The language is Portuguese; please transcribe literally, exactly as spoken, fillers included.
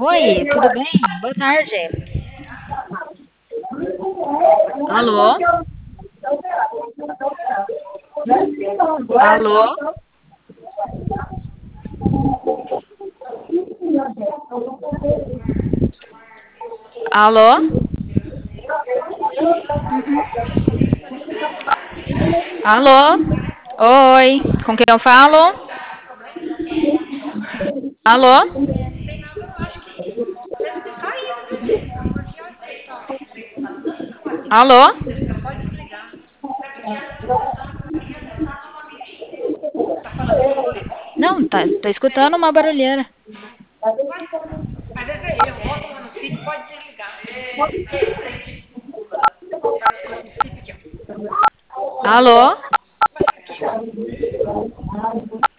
Oi, tudo bem? Boa tarde. Alô? Alô? Alô? Alô? Oi, com quem eu falo? Alô? Alô? Não, tá, tô escutando uma barulheira. Às vezes é eu, bota uma no feed, pode desligar. Alô? Aqui, ó.